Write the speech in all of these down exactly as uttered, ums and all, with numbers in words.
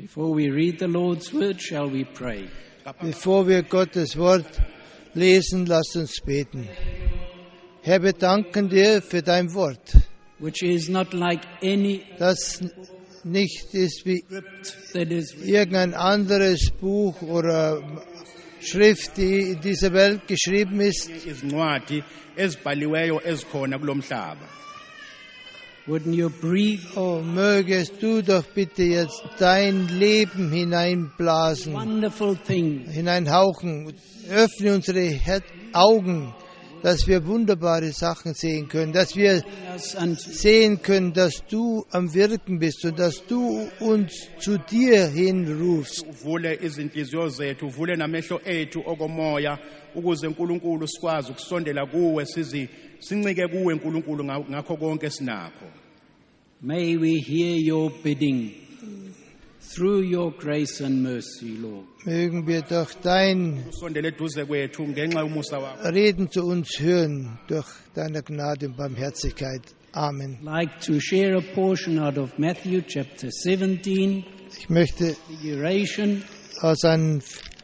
Before we read the Lord's word, shall we pray? Bevor wir Gottes Wort lesen, lasst uns beten. Herr, wir danken dir für dein Wort, Which is not like any das nicht ist wie script that is written. irgendein anderes Buch oder Schrift, die in dieser Welt geschrieben ist. izincwadi ezibhaliweyo ezikhona kulomhlaba. Wouldn't you breathe Oh, mögest du doch bitte jetzt dein Leben hineinblasen, wonderful things hineinhauchen. Öffne unsere Her- Augen, dass wir wunderbare Sachen sehen können, dass wir us unto sehen können, dass du am Wirken bist und dass du uns zu dir hinrufst. Uvule izinhliziyo zethu, uvule namehlo ethu okomoya ukuze uNkulunkulu sikwazi ukusondela kuwe sizi sincike kuwe uNkulunkulu ngakho konke sinakho. May we hear your bidding through your grace and mercy, Lord. Mögen wir doch dein Usondele eduze kwethu ngenxa yomusa wakho. Reden zu uns hören durch deine Gnade und Barmherzigkeit. Amen. I'd like to share a portion out of Matthew chapter seventeen, Ich möchte figuration aus einem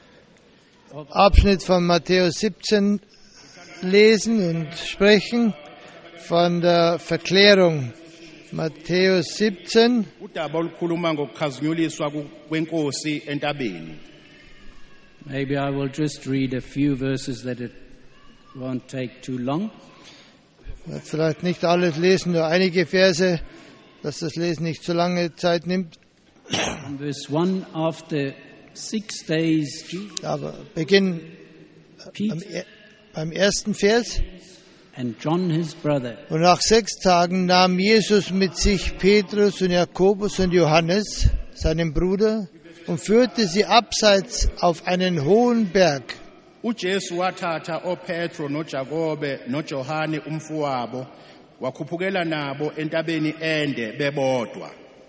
of Abschnitt von Matthäus siebzehn lesen und sprechen von der Verklärung. Matthäus siebzehn, Udaba olukhuluma ngokukhazinyuliswa kwenkosi entabeni. maybe I will just read a few verses that it won't take too long. Ich werde vielleicht nicht alles lesen, nur einige Verse, dass das Lesen nicht so lange Zeit nimmt. From verse one, after six days, Jesus, Aber beginnen am, Peter er- beim ersten Vers. and John his brother Und nach sechs Tagen nahm Jesus mit sich Petrus und Jakobus und Johannes, seinen Bruder, und führte sie abseits auf einen hohen Berg. uJesu wathatha oPetro noJakobe noJohane umfowabo wakhuphukela nabo entabeni ende bebodwa.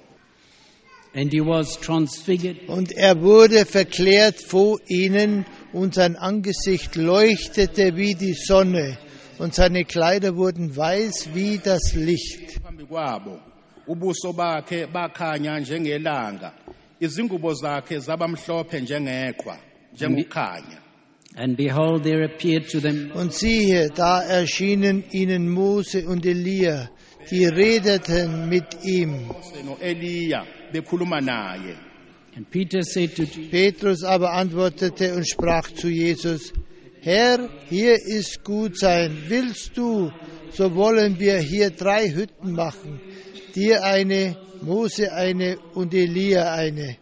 and he was transfigured Und er wurde verklärt vor ihnen, und sein Angesicht leuchtete wie die Sonne, und seine Kleider wurden weiß wie das Licht. Phambi kwabo ubuso bakhe bakhanya njengelanga, izingubo zakhe zabamhlophe njengeqhwa, njengokukhanya. and behold there appeared to them Und siehe, da erschienen ihnen Mose und Elia, die redeten mit ihm. No Eliya bekhuluma naye. and Peter said to Jesus, Petrus aber antwortete und sprach zu Jesus: Herr, hier ist gut sein. Willst du, so wollen wir hier drei Hütten machen, dir eine, Mose eine und Elia eine.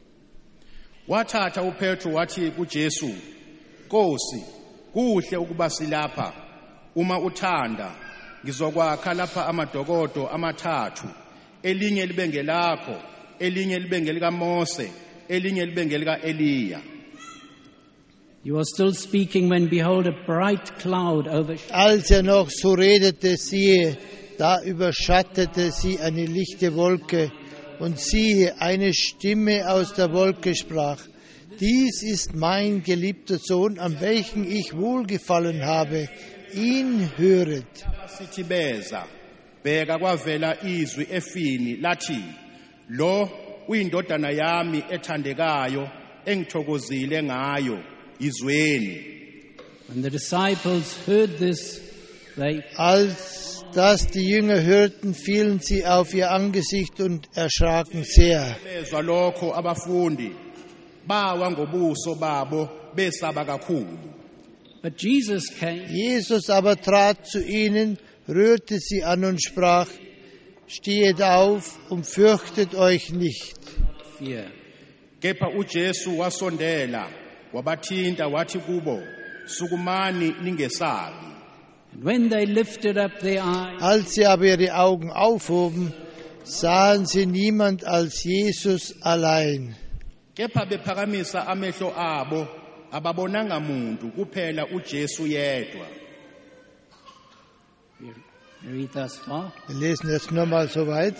Wathatha uPetro wathi kuJesu, Nkosi, kuhle ukuba silapha. Uma uthanda, ngizokwakha lapha amadokodo amathathu, elinye libe ngelakho, elinye libe ngelika Mose, elinye libe ngelika Eliya. he was still speaking when behold a bright cloud overshadowed Als er noch so redete, siehe, da überschattete sie eine lichte Wolke, und siehe, eine Stimme aus der Wolke sprach: Dies ist mein geliebter Sohn, an welchen ich wohlgefallen habe. Ihn höret. Sithi beza, bheka kwavela izwi efini lathi, lo uyindodana yami ethandekayo engithokozile ngayo, izweni. when the disciples heard this they Als das die Jünger hörten, fielen sie auf ihr Angesicht und erschraken sehr. Bezwa lokho abafundi bawa ngobuso babo besaba kakhulu. but Jesus came Jesus aber trat zu ihnen, rührte sie an und sprach: Stehet auf und fürchtet euch nicht. fear Kepha uJesu wasondela wabathinta wathi kubo, sukumani ningesabi. and when they lifted up their eyes Als sie aber ihre Augen aufhoben, sahen sie niemand als Jesus allein. Kepha bephakamisa amehlo abo ababonanga muntu kuphela uJesu yedwa. we read thus far. Wir lesen jetzt nochmal so weit.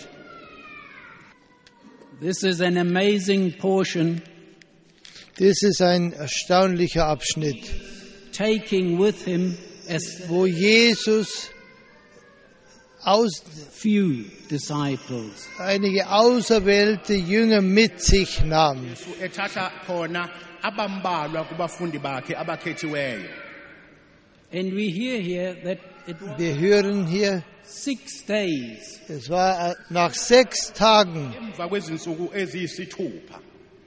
This is an amazing portion Das ist ein erstaunlicher Abschnitt, taking with him as wo Jesus aus, few disciples. einige auserwählte Jünger mit sich nahm. Yesu ethatha khona abambalwa kubafundi bakhe abakhethiweyo. And we hear here that it was Wir hören hier, six days es war nach sechs Tagen. Emva kwezinsuku eziyisithupha.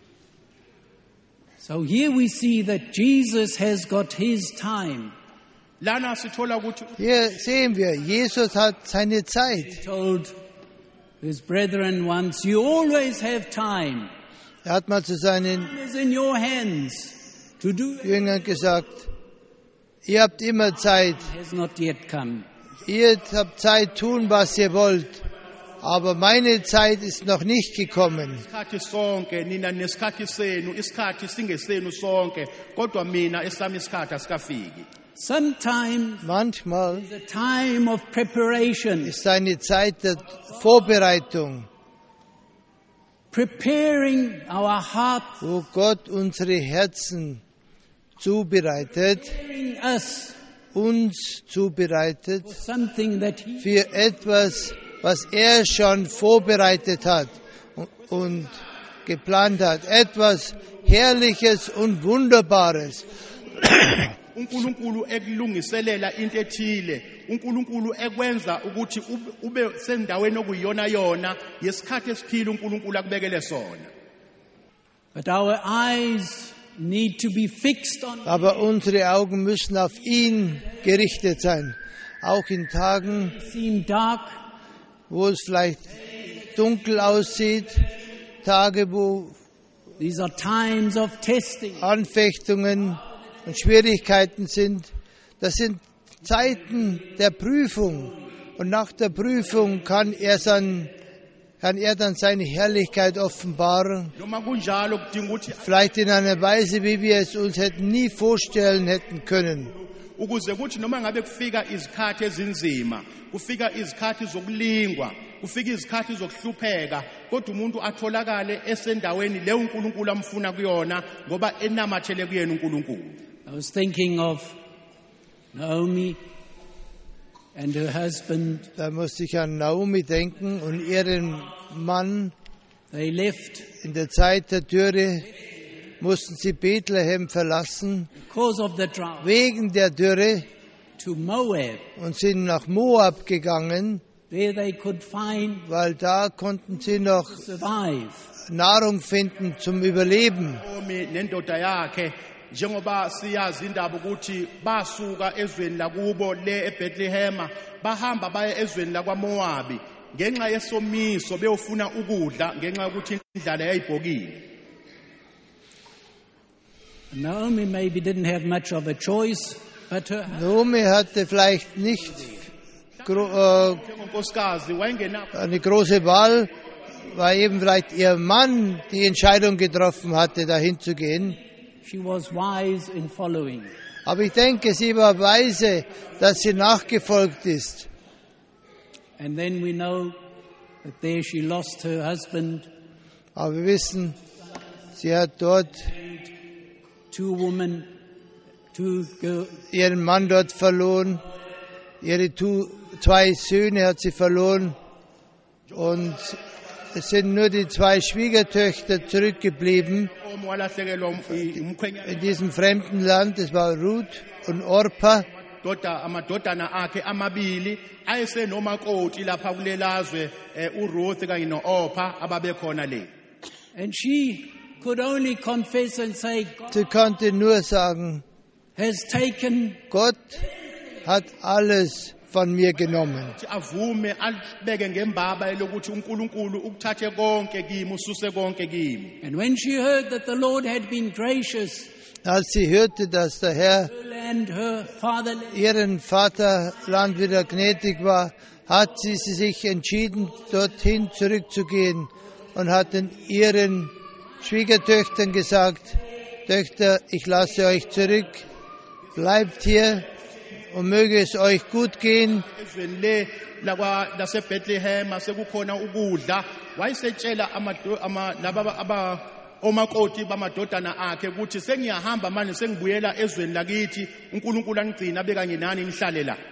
So here we see that Jesus has got his time. Lana sithola ukuthi Hier sehen wir, Jesus hat seine Zeit. He told his brethren once, you always have time. Er hat mal zu seinen It is in your hands to do it. Jüngern gesagt, ihr habt immer Zeit. It has not yet come. Ihr habt Zeit, tun, was ihr wollt. Aber meine Zeit ist noch nicht gekommen. isikhathi sonke nina nesikhathi senu isikhathi singesenu sonke kodwa mina esami isikhathi asikafiki. Sometimes Manchmal the time of preparation, ist eine Zeit der Vorbereitung, preparing our heart, wo Gott unsere Herzen zubereitet, preparing us uns zubereitet for something that he für etwas, was er schon vorbereitet hat und, und geplant hat. Etwas Herrliches und Wunderbares. uNkulunkulu ekulungiselela into ethile, uNkulunkulu ekwenza ukuthi ube- ube sendaweni okuyiyona yona yesikhathi esiphila uNkulunkulu akubekele sona. But our eyes need to be fixed on Aber unsere Augen müssen auf ihn gerichtet sein. Auch in Tagen, seem dark, wo es vielleicht dunkel aussieht, Tage, wo these are times of testing. Anfechtungen und Schwierigkeiten sind. Das sind Zeiten der Prüfung. Und nach der Prüfung kann er dann, kann er dann seine Herrlichkeit offenbaren. Noma kunjalo kudinga ukuthi Vielleicht in einer Weise, wie wir es uns hätten nie vorstellen hätten können. ukuze kuthi noma ngabe kufika izikhathi ezinzima, kufika izikhathi zokulingwa, kufika izikhathi zokuhlupheka, kodwa umuntu atholakale esendaweni le uNkulunkulu amfuna kuyona ngoba enamathele kuyena uNkulunkulu. I was thinking of Naomi and her husband. Da musste ich an Naomi denken und ihren Mann. They left In der Zeit der Dürre mussten sie Bethlehem verlassen, because of the drought wegen der Dürre, to Moab, und sind nach Moab gegangen, where they could find weil da konnten sie noch survive. Nahrung finden zum Überleben. Naomi nendoda yakhe njengoba siyazi indaba ukuthi basuka ezweni lakubo le eBethlehem bahamba baye ezweni lakwaMoabi ngenxa yesomiso beyofuna ukudla ngenxa ukuthi indlala yayibhokile. Naomi maybe didn't have much of a choice, but her Naomi hatte vielleicht nicht gro- äh, Njengonkosikazi wayengenakho eine große Wahl, weil eben vielleicht ihr Mann die Entscheidung getroffen hatte, dahin zu gehen. she was wise in following. Aber ich denke, sie war weise, dass sie nachgefolgt ist. And then we know that there she lost her husband, Aber wir wissen, sie hat dort two women, two girls, ihren Mann dort verloren, ihre tu- zwei Söhne hat sie verloren und es sind nur die zwei Schwiegertöchter zurückgeblieben omo walahlekelwa umkhwenyana in diesem fremden Land. Es war Ruth und Orpa. doda amadodana akhe amabili ayesenomakoti lapha kulelazwe uRuth kanye noOrpa ababekhona le. and she could only confess and say, God Sie konnte nur sagen, has taken Gott hat alles von mir genommen. Ukuthi avume alibeke ngembaba lokuthi uNkulunkulu ukuthathe konke kimi ususe konke kimi. And when she heard that the Lord had been gracious, Als sie hörte, dass der Herr her land, her fatherland, ihren Vaterland wieder gnädig war, hat sie sich entschieden, dorthin zurückzugehen und hat den ihren Schwiegertöchtern gesagt, Töchter, ich lasse euch zurück, bleibt hier und möge es euch gut gehen. Ezweni le lakwa laseBethlehem sekukhona ukudla wayesetshela amado ama laba aba omakoti bamadodana akhe ukuthi sengiyahamba manje sengibuyela ezweni lakithi uNkulunkulu angigcina abekanye nani nihlale la.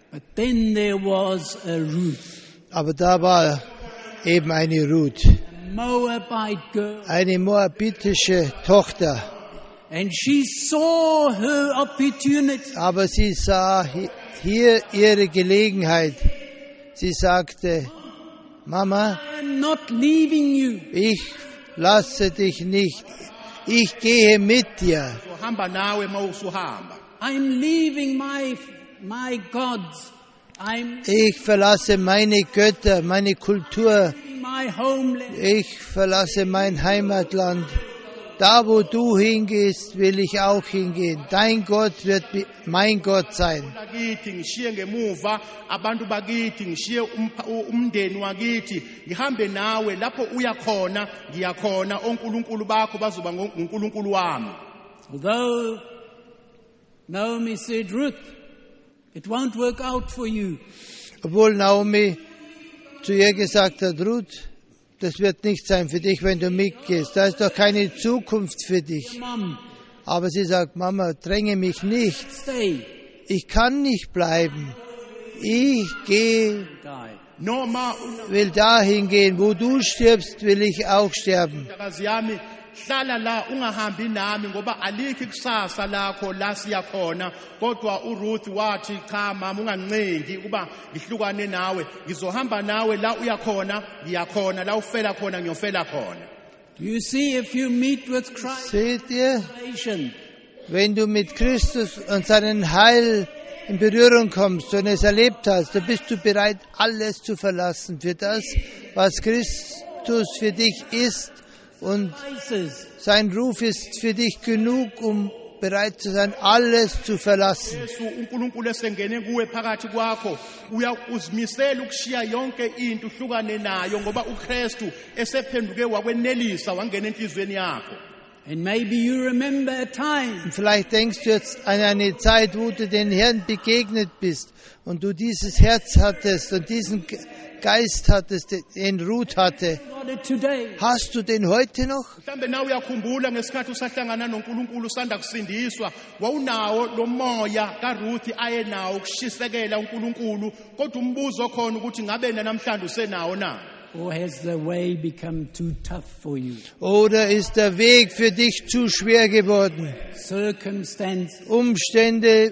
But then there was a Ruth, Aber da war eben eine Ruth, a Moabite girl, eine moabitische Tochter. and she saw her opportunity. Aber sie sah hi- hier ihre Gelegenheit. Sie sagte, Mama, I am not leaving you. ich lasse dich nicht. Ich gehe mit dir. Uhamba nawe mawusuhamba. I'm leaving my my gods. I'm Ich verlasse meine Götter, meine Kultur. leaving my homeland. Ich verlasse mein Heimatland. Da, wo du hingehst, will ich auch hingehen. Dein Gott wird bi- mein Gott sein. Bakithi ngishiye ngemuva abantu bakithi ngishiye umpa- u- umndeni wakithi ngihambe nawe lapho uya khona ngiyakhona onkulunkulu bakho bazoba ngo- uNkulunkulu wami. Although Naomi said, Ruth, it won't work out for you. Obwohl Naomi zu ihr gesagt hat, Ruth, das wird nicht sein für dich, wenn du mitgehst. Da ist doch keine Zukunft für dich. Mom, Aber sie sagt, Mama, dränge mich nicht. stay. Ich kann nicht bleiben. Ich gehe, Die. Noma will dahin gehen. Wo du stirbst, will ich auch sterben. untakazi yami hlala la ungahambi nami ngoba alikho ikusasa lakho la siya khona kodwa uRuth wathi cha mama ungancengi ukuba ngihlukane nawe ngizohamba nawe la uya khona ngiyakhona la ufela khona ngiyofela khona. Do you see, if you meet with Christ, Seht ihr, salvation, wenn du mit Christus und seinem Heil in Berührung kommst und es erlebt hast, dann bist du bereit, alles zu verlassen für das, was Christus für dich ist. Und places, sein Ruf ist für dich genug, um bereit zu sein, alles zu verlassen. Yesu uNkulunkulu esengene kuwe phakathi kwakho uya uzimisela ukushiya yonke into uhlukane nayo ngoba uKristu esephenduke wakwenelisa wangena enhlizweni yakho. and maybe you remember a time Und vielleicht denkst du jetzt an eine Zeit, wo du den Herrn begegnet bist und du dieses Herz hattest und diesen Ge- Geist hattest, den Ruth hatte. got it today. Hast du den heute noch? Mhlambe nawe uyakhumbula ngesikhathi usahlangana noNkulunkulu usanda kusindiswa wawunawo lo moya kaRuth ayenawo ukushisekela uNkulunkulu kodwa umbuzo khona ukuthi ngabe namhlanje usenawo na? Or has the way become too tough for you? Oder ist der Weg für dich zu schwer geworden? Circumstances, Umstände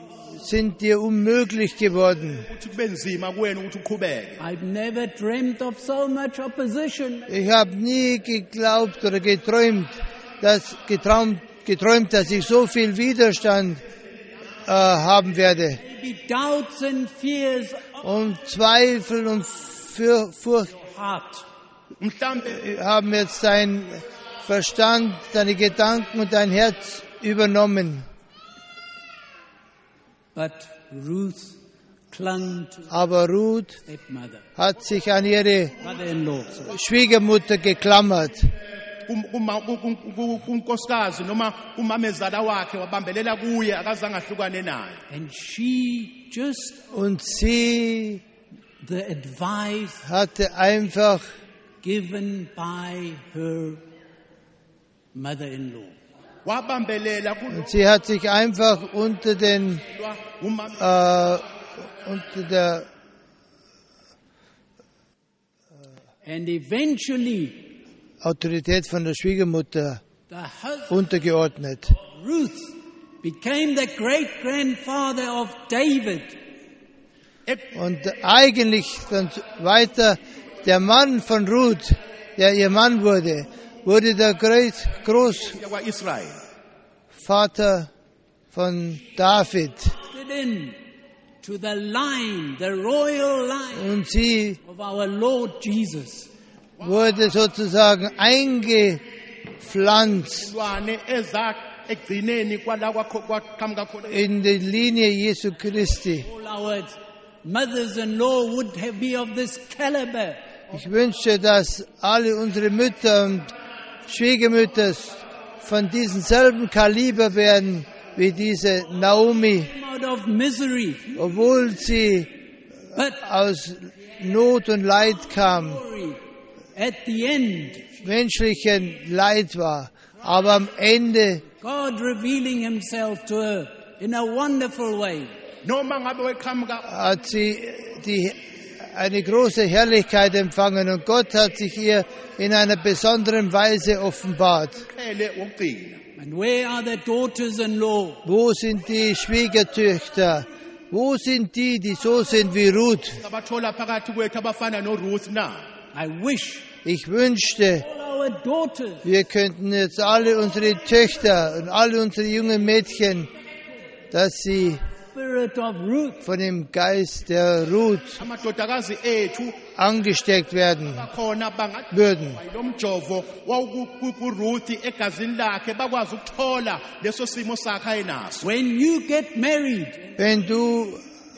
sind dir unmöglich geworden. Ukuthi kube nzima kuwena ukuthi uqhubeke. I've never dreamt of so much opposition. Ich habe nie geglaubt oder geträumt, dass, geträumt, geträumt, dass ich so viel Widerstand äh, haben werde. Maybe doubts and fears of Und Zweifel und Für, Furcht heart. Mhlambe haben jetzt dein Verstand, deine Gedanken und dein Herz übernommen. But Ruth clung to Aber Ruth stepmother, hat sich an ihre mother-in-law. Schwiegermutter geklammert. kum- kuma- ku- ku- ku- kunkosikazi noma umamezala wakhe wabambelela kuye akazange ahlukane naye. And she just Und sie the advice hatte einfach given by her mother-in-law. Wabambelela Und sie hat sich einfach unter den kulwa umama äh, unter der And eventually, Autorität von der Schwiegermutter the husband, untergeordnet. Ruth, became the great-grandfather of David. Und eigentlich dann weiter der Mann von Ruth, der ihr Mann wurde, wurde der Groß- Großvater Israel. von David. Fit in to the line, the royal line Und sie of our Lord Jesus. wurde sozusagen eingepflanzt Lwane eza ekugcineni kwala kwakho kwaqhamuka khona in die Linie Jesu Christi. All our mothers-in-law would have be of this caliber. Ich wünsche, dass alle unsere Mütter und Schwiegermütter von diesem selben Kaliber werden wie diese Naomi, Out of misery, obwohl sie but aus Not und Leid kam, glory at the end. menschlichen Leid war, aber am Ende God revealing himself to her in a wonderful way. noma ngabe weqhamuka hat sie die, eine große Herrlichkeit empfangen und Gott hat sich ihr in einer besonderen Weise offenbart. uqhele wokuqina. And where are the daughters-in-law? Wo sind die Schwiegertöchter? Wo sind die, die so sind wie Ruth? Abathola phakathi kwethu abafana noRuth na. I wish Ich wünschte, all our daughters wir könnten jetzt alle unsere Töchter und alle unsere jungen Mädchen, dass sie spirit of Ruth von dem Geist der Ruth Amadodakazi ethu angesteckt werden bakhona bangathi würden. lo mjovo wawukuRuth egazini lakhe bakwazi ukuthola leso simo sakhe ayinaso. when you get married. Wenn du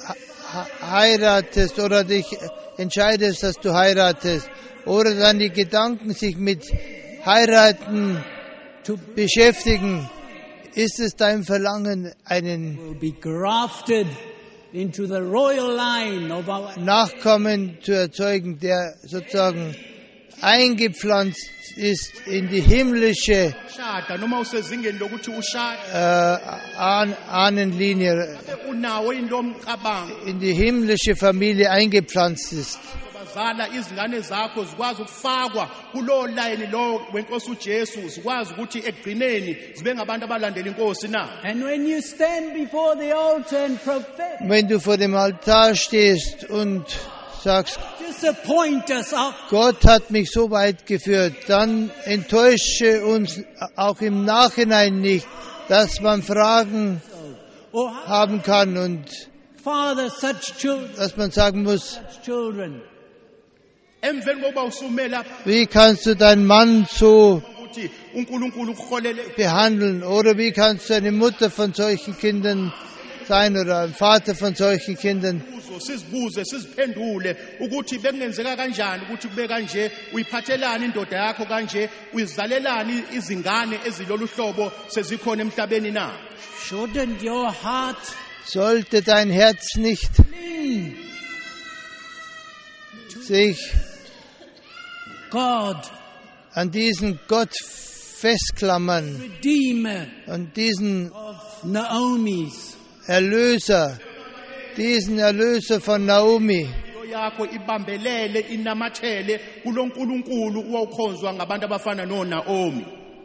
heiratest oder dich entscheidest, dass du heiratest, oder dann die Gedanken sich mit Heiraten beschäftigen, ist es dein Verlangen, einen Will be grafted into the royal line of our Nachkommen zu erzeugen, der sozusagen eingepflanzt ist in die himmlische Shada noma usezingeni lokuthi ushada äh, Ahn- Ahnenlinie, unawo into omcabango in die himmlische Familie eingepflanzt ist. bazala izingane zakho zikwazi ukufakwa kulo line lo wenkosi uJesu zikwazi ukuthi ekugcineni zibe ngabantu abalandela inkosi na. and when you stand before the altar and profess, Wenn du vor dem Altar stehst und sagst, disappoint us up. Gott hat mich so weit geführt, dann enttäusche uns auch im Nachhinein nicht, dass man Fragen Or how, haben kann und father such children, dass man sagen muss, such children. Emveni kokuba usumela wie kannst du deinen Mann so ukuthi uNkulunkulu ukholele behandeln oder wie kannst du eine Mutter von solchen Kindern sein oder ein Vater von solchen Kindern. uzo sizibuze siziphendule ukuthi bekungenzeka kanjani ukuthi kube kanje uyiphathelana indoda yakho kanje uyizalelani izingane ezilolu hlobo sezikhona emhlabeni na. Shouldn't your heart Sollte dein Herz nicht cling sich God, an diesen Gott festklammern Redeemer und diesen of Naomi's, Erlöser, diesen Erlöser von Naomi, Impilo yakho ibambelele inamathele kulonkulunkulu uwukhonzwa ngabantu abafana noNaomi.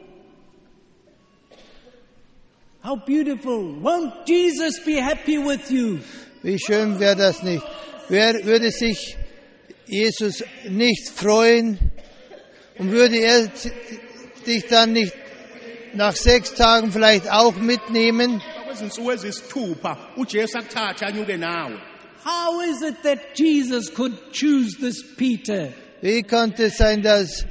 how beautiful. Won't Jesus be happy with you? wie schön wäre das nicht? Wer würde sich Jesus nicht freuen und würde er dich dann nicht nach sechs Tagen vielleicht auch mitnehmen? Kwezinsuku ezisithupha uJesu akuthatha anyuke nawe. How is it that Jesus could choose this Peter? Wie konnte es sein, dass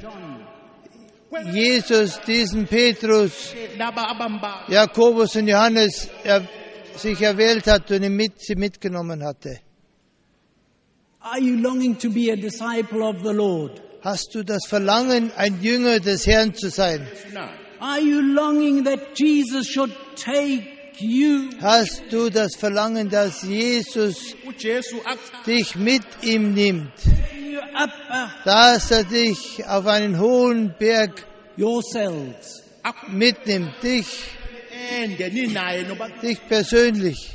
Jesus diesen Petrus, Laba abamba Jakobus und Johannes er, sich erwählt hat und ihn mit, sie mitgenommen hatte? Are you longing to be a disciple of the Lord? Hast du das Verlangen, ein Jünger des Herrn zu sein? na. Are you longing that Jesus should take you? Hast du das Verlangen, dass Jesus uJesu akuthatha dich mit ihm nimmt? You up uh, Dass er dich auf einen hohen Berg yourselves. mitnimmt, dich, ende ninaye noba dich persönlich.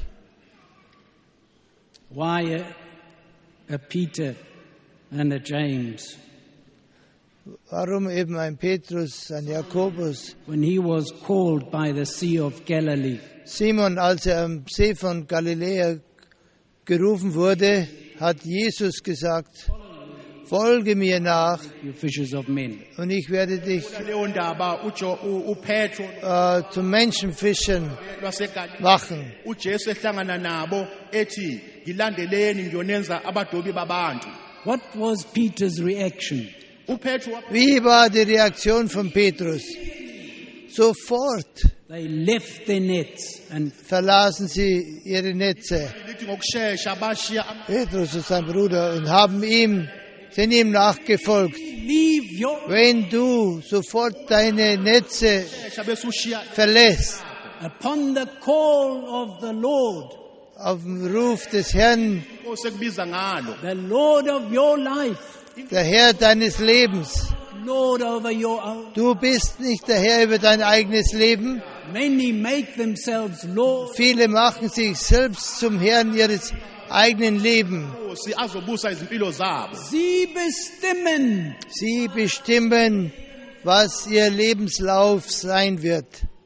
Why a, a Peter and a James? Warum eben ein Petrus, ein Jakobus? When he was called by the Sea of Galilee, Simon, als er am See von Galiläa gerufen wurde, hat Jesus gesagt, folge mir nach you fishers of men. und ich werde dich leyo ndaba ujo u- uPetro äh, zum Menschenfischen lwaseGalile machen. uJesu ehlangana nabo ethi ngilandeleni ngiyonenza abadobi babantu. What was Peter's reaction? uPetro wa- Wie war die Reaktion von Petrus? Sofort They left their nets and verlassen sie ihre Netze, lithi ngokusheshsha bashiya ama- Petrus und sein Bruder, und haben ihm, sind ihm nachgefolgt. leave your Wenn du sofort deine Netze shesha besushiya verlässt, upon the call of the Lord, auf den Ruf des Herrn, inkosi ekubiza ngalo the Lord of your life, der Herr deines Lebens. Lord over your own. Du bist nicht der Herr über dein eigenes Leben. Many make themselves Lord. Viele machen sich selbst zum Herrn ihres eigenen Lebens. Inkosi azobusa izimpilo zabo. Sie bestimmen. Sie bestimmen, was ihr Lebenslauf sein wird.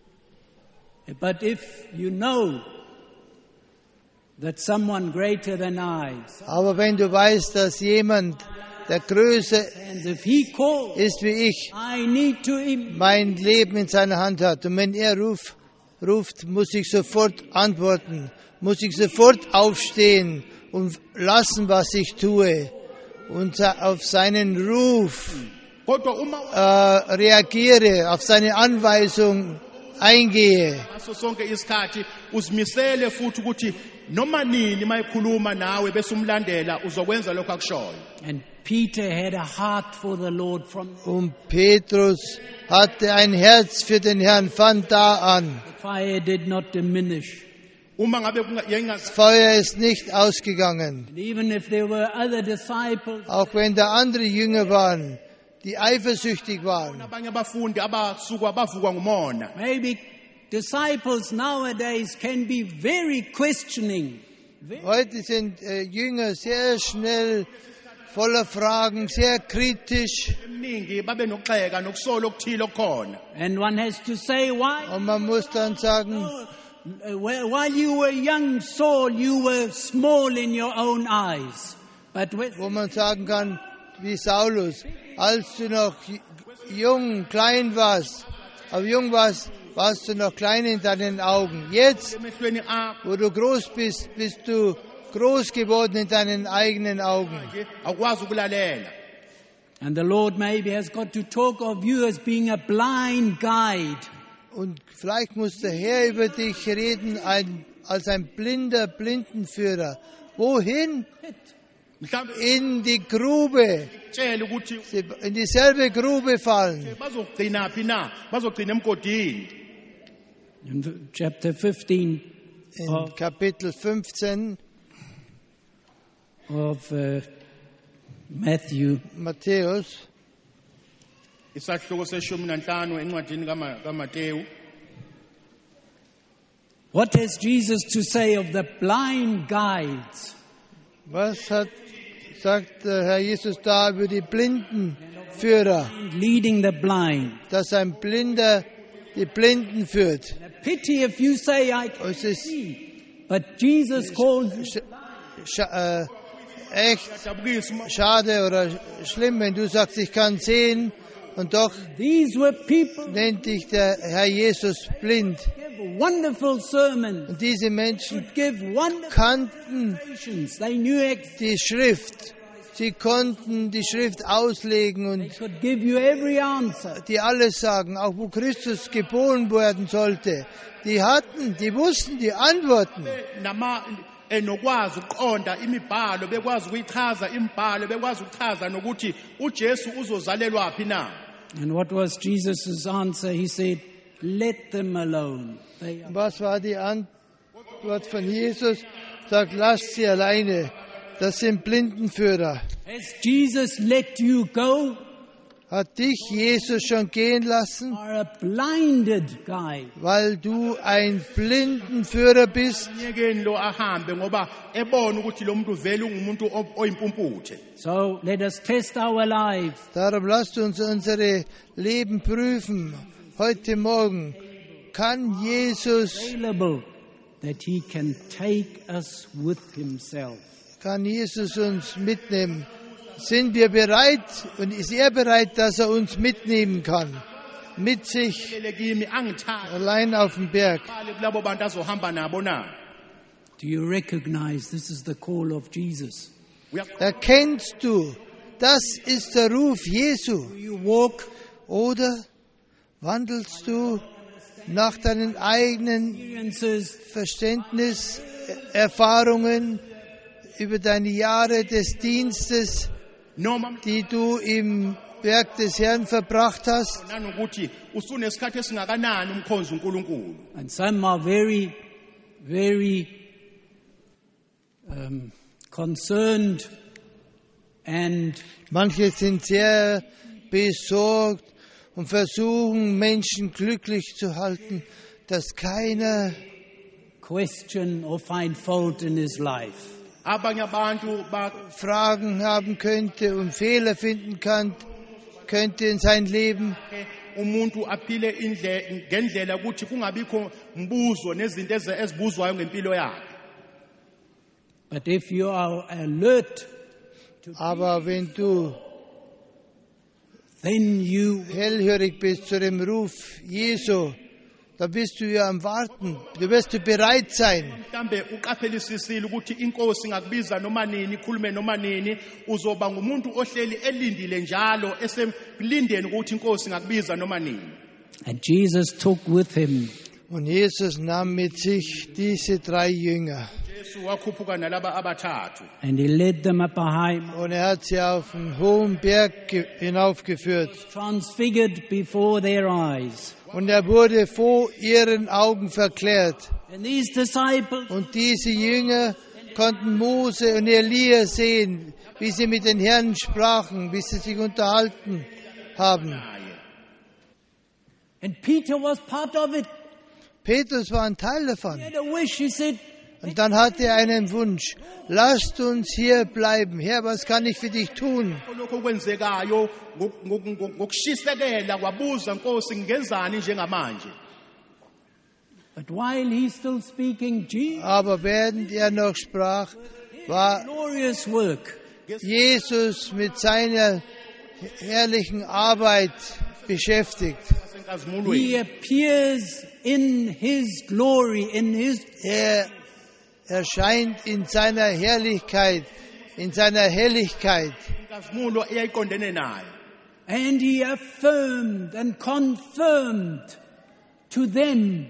But if you know that someone greater than I, Aber wenn du weißt, dass jemand, der größer and if he calls, ist wie ich, I need to im- mein Leben in seiner Hand hat, und wenn er ruf, ruft, muss ich sofort antworten, muss ich sofort aufstehen und lassen, was ich tue, und auf seinen Ruf Kodwa uma äh, reagiere, auf seine Anweisung eingehe. ngaso sonke isikhathi uzimisele futhi ukuthi noma nini mayikhuluma nawe bese umlandela uzokwenza lokho akushoyo. And Peter had a heart for the Lord from Und Petrus hatte ein Herz für den Herrn von da an. the fire did not diminish. Uma ngabe kunga- yenga- Das Feuer ist nicht ausgegangen. And even if there were other disciples, Auch wenn da andere Jünger waren, die eifersüchtig waren. abanye abafundi abasuka abavukwa ngumona. maybe disciples nowadays can be very questioning. Very- Heute sind äh, Jünger sehr schnell voller Fragen, sehr kritisch. Eminingi babe nokuxeka nokusola okuthile okukhona. And one has to say, why? Und man muss dann sagen, Uh, While you were young, Saul, you were small in your own eyes. But when, wo man sagen kann, wie Saulus, als du noch jung, klein warst, aber jung warst, warst du noch klein in deinen Augen. Jetzt, Emehlweni akho wo du groß bist, bist du groß geworden in deinen eigenen Augen. nje awukwazi ukulalela. and the Lord maybe has got to talk of you as being a blind guide. Und vielleicht muss der Herr über dich reden ein, als ein blinder Blindenführer. Wohin? Mhlawumbe In die Grube, tshela ukuthi Sie in dieselbe Grube fallen. bazogcina phi na, bazogcina emgodini. In chapter fifteen In Kapitel fünfzehn, of uh, Matthew, Matthäus, Isahluko seshumi nanhlanu encwadini kama- kaMateyu. what has Jesus to say of the blind guides? was hat, sagt der Herr Jesus da über die Blindenführer, Leading the blind. dass ein Blinder die Blinden führt? A pity if you say, I can Es ist see. But Jesus calls you. sch scha äh, echt Dabukisa uma- schade oder schlimm, wenn du sagst, ich kann sehen, und doch These were people who nennt dich der Herr Jesus blind. gave wonderful sermons, Und diese Menschen could give wonderful kannten illustrations. They knew ex- die Schrift. Sie konnten die Schrift auslegen they und could give you every answer. die alles sagen, auch wo Christus geboren werden sollte. Die hatten, die wussten die Antworten. nama enokwazi ukuqonda imibhalo bekwazi ukuyichaza imibhalo bekwazi ukuchaza nokuthi uJesu uzozalelwa phi na. And what was Jesus' answer? He said, let them alone. They are Was war die Antwort von Jesus? Sagt, lasst sie alleine. Das sind Blindenführer. Has Jesus let you go? Hat dich Jesus schon gehen lassen, Are a blinded guy. weil du ein Blindenführer bist? Nyekeni lo ahambe ngoba ebona ukuthi lo muntu vele ungumuntu o- oyimpumputhe. So let us test our lives. Darum lasst uns unsere Leben prüfen. Heute Morgen kann Jesus, Available that he can take us with himself. kann Jesus uns mitnehmen. Sind wir bereit und ist er bereit, dass er uns mitnehmen kann? Mit sich Lele kimi angithatha allein auf dem Berg. kulabo bantu azohamba nabo na. Do you recognize this is the call of Jesus? Uya- Erkennst du, das ist der Ruf Jesu? Do you walk Oder wandelst du nach deinen eigenen experiences Verständnis, Erfahrungen über deine Jahre des Dienstes, noma die du im Werk des Herrn verbracht hast? nanokuthi usunesikhathi esingakanani umkhonza uNkulunkulu. and some are very, very um, concerned and Manche sind sehr besorgt und versuchen, Menschen glücklich zu halten. dass keiner question or find fault in his life. abanye abantu ba- Fragen haben könnte und Fehler finden kann, könnte in sein Leben. umuntu aphile indle- ngendlela ukuthi kungabikho mbuzo nezinto eze- ezibuzwayo ngempilo yakhe. But if you are alert, Aber wenn du then you hellhörig bist zu dem Ruf Jesu, da bist du ja am Warten. Du wirst du bereit sein. Mhlambe uqaphelisisile ukuthi inkosi ngakubiza noma nini ikhulume noma nini uzoba ngumuntu ohleli elindile njalo esemlindeni ukuthi inkosi ngakubiza noma nini. and Jesus took with him Und Jesus nahm mit sich diese drei Jünger. Jesu wakhuphuka nalaba abathathu and he led them up a high, Und er hat sie auf einen hohen Berg ge- hinaufgeführt. transfigured before their eyes. Und er wurde vor ihren Augen verklärt. And these disciples, Und diese Jünger konnten Mose und Elia sehen, wie sie mit den Herrn sprachen, wie sie sich unterhalten haben. and Peter was part of it. Petrus war ein Teil davon. He had a wish. He said, Und dann hatte er einen Wunsch. Lasst uns hier bleiben. Herr, was kann ich für dich tun? lokho kwenzekayo ngokushisekela kwabuza inkosi ngenzani njengamanje. but while he's still speaking, Jesus, Aber während er noch sprach, war glorious work. Jesus mit seiner herrlichen Arbeit beschäftigt. He appears in his glory, in his Er erscheint in seiner Herrlichkeit, in seiner Helligkeit. Inkazimulo eyayiqondene naye. and he affirmed and confirmed to them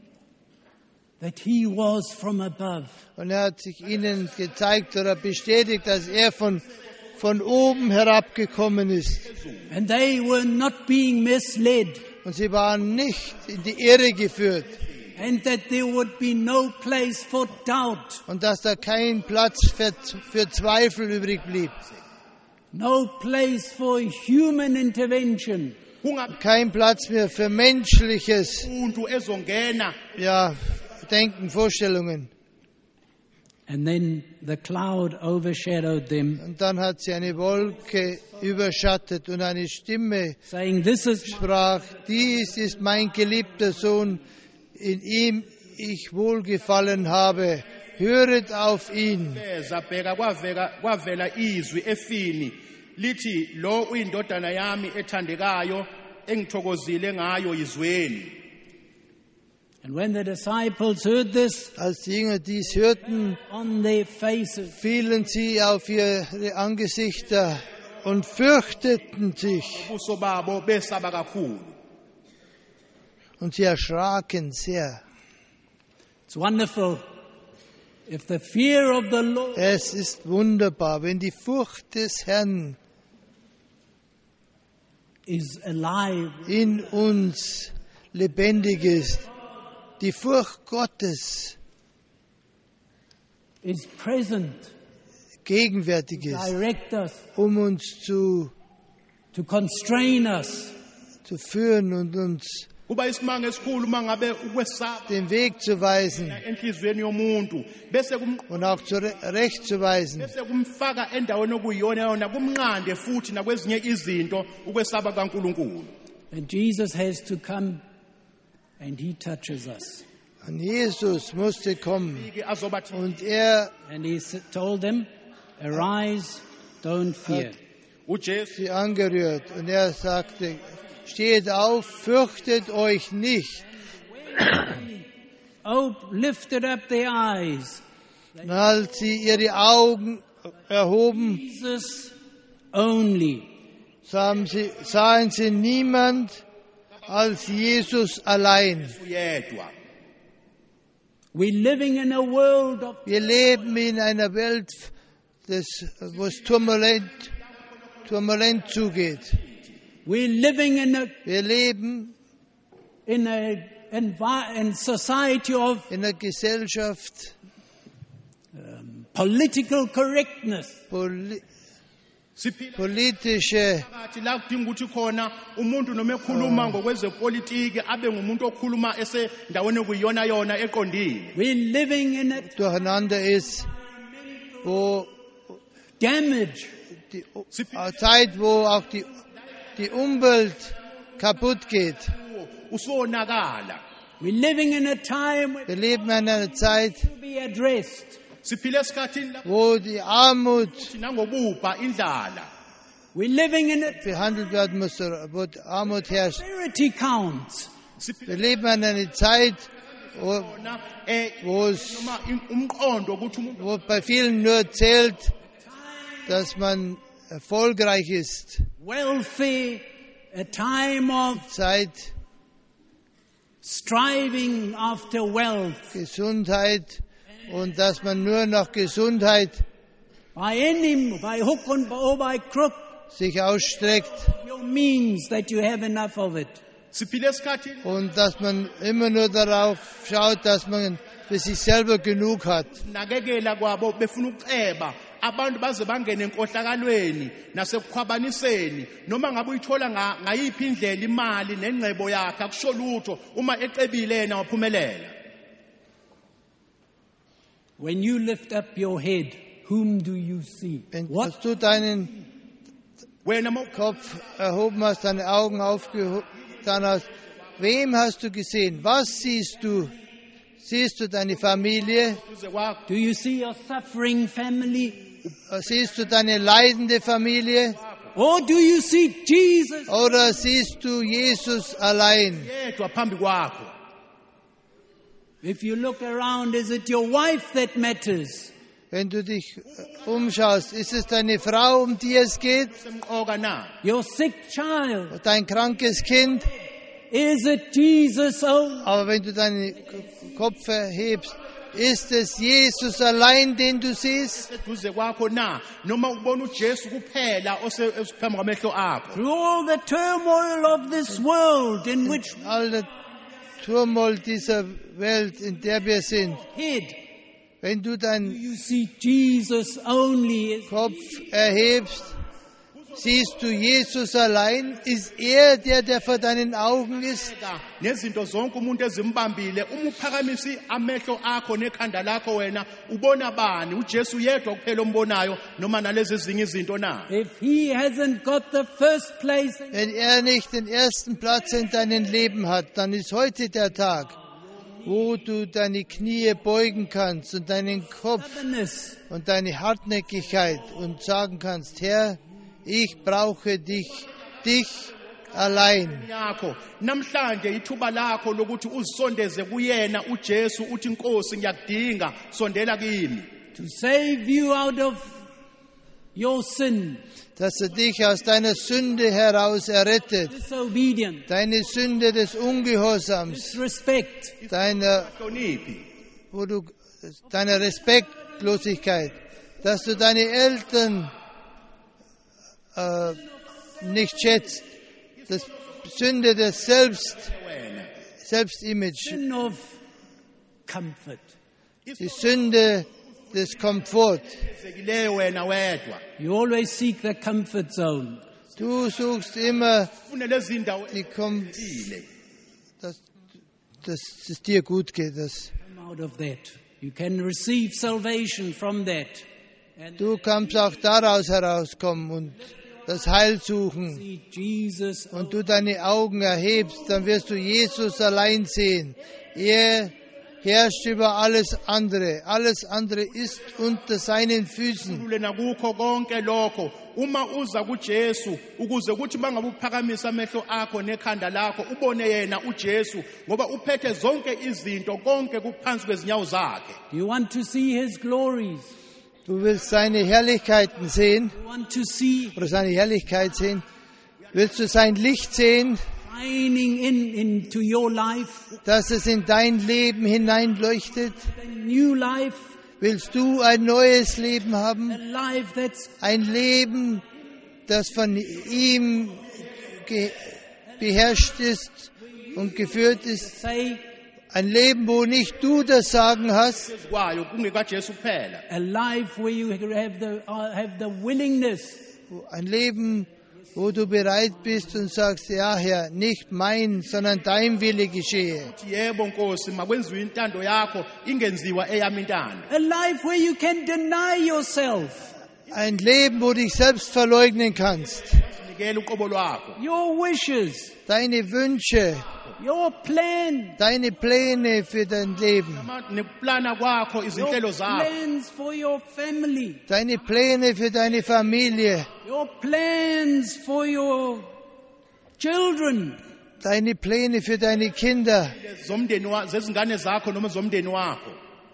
that he was from above. Und er hat sich ihnen gezeigt oder bestätigt, dass er von, von oben herabgekommen ist. And they were not being misled, Und sie waren nicht in die Irre geführt. and that there would be no place for doubt, Und dass da kein Platz für, für Zweifel übrig blieb. no place for human intervention. Kein Platz mehr für menschliches, Umuntu ezongena ja, Denken, Vorstellungen. And then the cloud overshadowed them, Und dann hat sie eine Wolke überschattet und eine Stimme saying, "This is sprach, dies ist mein geliebter Sohn, in ihm ich wohlgefallen habe. Höret auf ihn. zabheka kwaveka kwavela izwi efini lithi lo uyindodana yami ethandekayo engithokozile ngayo izweni. And when the disciples heard this, Als die Jünger dies hörten, on their faces fielen sie auf ihre Angesichter und fürchteten sich. Ubuso babo besaba kakhulu. Und sie erschraken sehr. It's wonderful. If the fear of the Lord Es ist wunderbar, wenn die Furcht des Herrn is alive, in uns lebendig ist. Die Furcht Gottes is present, gegenwärtig ist, direct us, um uns zu, to constrain us, zu führen und uns Kuba isimanga esikhulu mangabe ukwesaba den Weg zu weisen enhlizweni yomuntu bese kum und auch zurechtzuweisen. bese kumfaka endaweni okuyiyona yona kumnqande futhi nakwezinye izinto ukwesaba kaNkuluNkulu. and Jesus has to come and he touches us. Und Jesus musste kommen Ke azobathi und er And he s- told them, "Arise, don't fear." uJesu sie angerührt und er sagte, steht auf, fürchtet euch nicht. Oh, lifted up their eyes. Und als sie ihre Augen erhoben, Jesus only. sahen sie, sahen sie niemand als Jesus allein. uyedwa. We're living in a world of Wir leben in einer Welt, des, wo es turbulent, turbulent zugeht. we're living in a Wir leben in a envi- in society of in einer Gesellschaft political correctness. poli siphila politische phakathi la kudinga ukuthi khona umuntu noma ekhuluma ngokwezepolitiki abe ngumuntu okhuluma esendaweni kuyiyona yona eqondile. We're living in a Durcheinander ist, wo damage. die äh, Zeit, wo auch die, die Umwelt kaputt geht. Usonakala. We're living in a time where Wir leben in einer Zeit, to be addressed. Siphila esikhathini la wo die Armut nangobupha indlala. We're living in a behandelt werden muss, wo die Armut herrscht. prosperity counts. Wir leben in einer Zeit, wo, Na eh wo, es, noma umqondo ukuthi umuntu wo bei vielen nur zählt, dass man erfolgreich ist. Welfare, a time of Zeit, striving after wealth. Gesundheit und dass man nur nach Gesundheit By any, by hook and or by crook, sich ausstreckt your means that you have enough of it. siphila esikhathini und dass man immer nur darauf schaut, dass man für sich selber genug hat. nakekela kwabo befuna ukuceba abantu baze bangene enkohlakalweni nasekukhwabaniseni noma ngabe uyithola nga- ngayiphi indlela imali nengcebo yakhe akusho lutho uma eqebile yena waphumelela. When you lift up your head, whom do you see? Wenn What dass du deinen Wena ma Kopf erhoben hast, deine Augen aufgetan hast, wem hast du gesehen? Was siehst du? Siehst du deine Familie? uze kwakho do you see your suffering family? Siehst du deine leidende Familie? Or do you see Jesus? Oder siehst du Jesus allein? yedwa phambi kwakho. If you look around, is it your wife that matters? Wenn du dich umschaust, ist es deine Frau, um die es geht? Semqoka na Your sick child? Oder dein krankes Kind? Is it Jesus only? Aber wenn du deinen Kopf erhebst, ist es Jesus allein, den du siehst? eduze kwakho na noma ubona uJesu kuphela osephambi kwamehlo akho. Through all the turmoil of this world in which All der Turmoil dieser Welt, in der wir sind. head, Wenn du do deinen you see Jesus only? Kopf erhebst, siehst du Jesus allein? Ist er der, der vor deinen Augen ist? Nezinto zonke umuntu ezimbambile uma uphakamisa amehlo akho nekhanda lakho wena ubona bani uJesu yedwa kuphela ombonayo noma nalezi ezinye izinto na. If he hasn't got the first place in Wenn er nicht den ersten Platz in deinem Leben hat, dann ist heute der Tag, wo du deine Knie beugen kannst und deinen Kopf stubbornness, und deine Hartnäckigkeit und sagen kannst, Herr, ich brauche dich, dich allein. yakho namhlanje ithuba lakho lokuthi uzisondeze kuyena uJesu uthi Nkosi ngiyakudinga sondela kimi to save you out of your sin, Dass er dich aus deiner Sünde heraus errettet, disobedience, deine Sünde des Ungehorsams, disrespect, deiner, hloniphi wo du, deiner Respektlosigkeit, dass du deine Eltern äh, nicht schätzt, das Sünde des Selbst, wena Selbstimage, sin of comfort. die Sünde des Komforts. zekileyo wena wedwa You always seek the comfort zone. Du suchst immer, ufune lezi indawo die Kom ezile dass, dass es dir gut geht. Dass Come out of that. You can receive salvation from that. And du kannst auch daraus herauskommen und das Heil suchen. see Jesus Und du deine Augen erhebst, dann wirst du Jesus allein sehen. Er herrscht über alles andere. Alles andere ist unter seinen Füßen. lule nakukho konke lokho uma uza kuJesu ukuze kuthi bangabe uphakamisa amehlo akho nekhanda lakho ubone yena uJesu ngoba uphethe zonke izinto konke kuphansi kwezinyawo zakhe. You want to see his glories. Du willst seine Herrlichkeiten sehen, You want to see oder seine Herrlichkeit sehen. Willst du sein Licht sehen, shining in into your life, dass es in dein Leben hineinleuchtet? a new life, Willst du ein neues Leben a haben? life that's Ein Leben, das von ihm ge- beherrscht ist und geführt ist. say Ein Leben, wo nicht du das Sagen hast, Kwayo kungekaJesu kuphela a life where you have the uh, have the willingness ein Leben, wo du bereit bist und sagst, ja Herr, nicht mein, sondern dein Wille geschehe. Uthi yebo Nkosi makwenziwe intando yakho ingenziwa eyami intando. A life where you can deny yourself, Ein Leben, wo du dich selbst verleugnen kannst. Nikela uqobo lwakho. your wishes, Deine Wünsche, your plan, deine Pläne für dein Leben. Neplana kwakho your izinhlelo zakho. plans for your family, Deine Pläne für deine Familie. your plans for your children. Deine Pläne für deine Kinder. Zomndeni wa zezingane zakho noma zomndeni wakho.